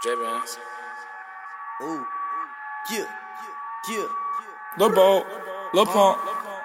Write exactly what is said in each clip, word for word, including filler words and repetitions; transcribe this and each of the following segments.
J-Bands. Ooh, yeah, yeah. Lil Bo, Lil Pump,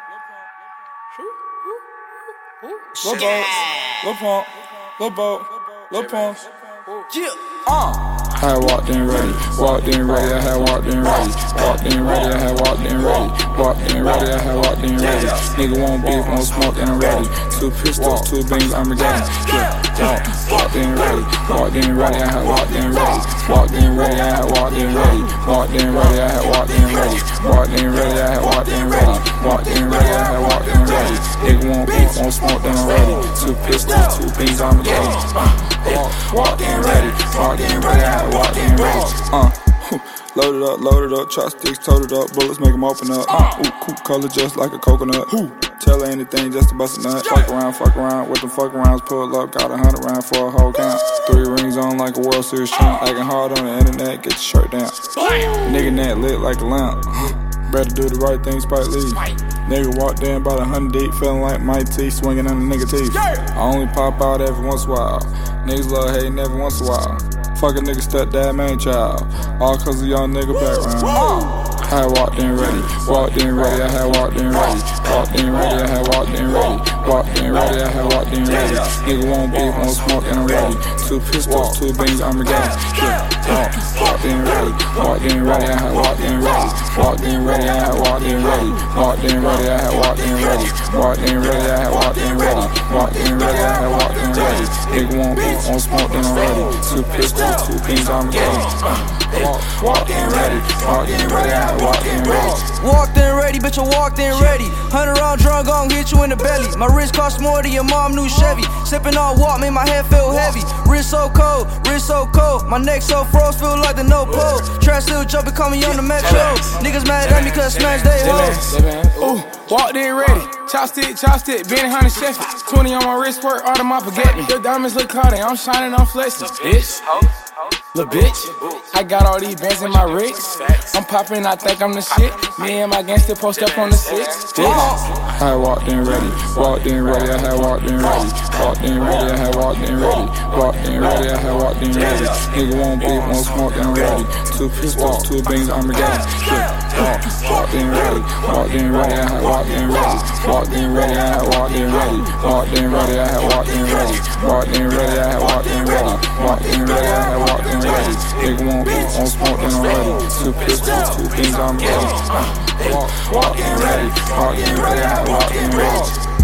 Lil Bo, Lil Pump, Lil Bo, Lil Pump. Yeah. Uh. I had walked in ready, walked in ready, I had walked in ready, walked in ready, I had walked in ready, walked in ready, I had walked in ready. Nigga won't beef, won't smoke, and I'm ready. Two pistols, two beans, I'm again. Yeah, walk, walked in ready, walked in ready, I had walked in ready, walked in ready, I had walked in ready, walked in ready, I had walked in ready, walked in ready, I had walked in ready, walked in ready, I had walked in ready. Nigga won't beef, won't smoke, and I'm ready. Two pistols, two beans, I'm again. Walk, walked in ready, walked in ready, I had walked in ready. Uh, loaded up, loaded up, chopsticks, toted up, bullets make them open up. Uh, ooh, cool color just like a coconut. Ooh, tell her anything just to bust a nut. Fuck around, fuck around, with the fuck arounds, pull up, got a hundred round for a whole count. Three rings on like a World Series champ, acting hard on the internet, get your shirt down. Nigga net lit like a lamp. Better do the right thing, Spike Lee. Nigga walked in about a hundred deep, feeling like Mike T, swinging on the nigga teeth. I only pop out every once in a while. Niggas love hating every once in a while. Fuck a nigga stepdad, main child. All cause of young nigga background. I had walked in ready, walked in ready, I had walked in ready, walked in ready, I had walked in ready, walked in ready, I had walked in ready. Nigga won't beef, won't smoke, and I'm ready. Two pistols, two beans, I'm again. Yeah, walk, walked in ready, walked in ready, I had walked in ready, walked in ready, I had walked in ready, walked in ready, I had walked in ready, walked in ready, I had walked in ready, walked in ready, I had walked in ready. Nigga won't beef, won't smoke, and I'm ready. Two pistols, two beans, I'm again. Walk, walked in ready, walked in ready, I had walked in ready. Walked in ready, bitch, I walked in ready. Hundred round drum gon' hit you in the belly. My wrist cost more than your mom new Chevy. Sippin' on walk, made my head feel heavy. Wrist so cold, wrist so cold. My neck so froze, feel like the no pole. Trash still jumping, call me on the metro. Niggas mad at me cause I smashed they hoes. Ooh, walked in ready. Chopstick, chopstick, Benny Hunter Chef. twenty on my wrist work, all of my forget me. Your diamonds look cloudy, I'm shining, I'm flexing. Bitch. Lil' bitch, I got all these bands in my wrist. I'm poppin', I think I'm the shit. Me and my gangster post up on the six. Bitch. I had walked in ready, walked in ready, I had walked in ready, walked in ready, I had walked in ready, walked in ready, I had walked in ready. Nigga won't beef, won't smoke, and I'm ready. Two pistols, two beans, I'm again. Yeah, walk, walked in ready, walked in ready, I had walked in ready, walked in ready, I had walked in ready, walked in ready, I had walked in ready, walked in ready, I had walked in ready, walked in ready, I had walked in ready. Nigga won't beef, won't smoke, and I'm ready. Two pistols, two beans, I'm ready. Walk, walk in ready, walk in ready, I walk in ready.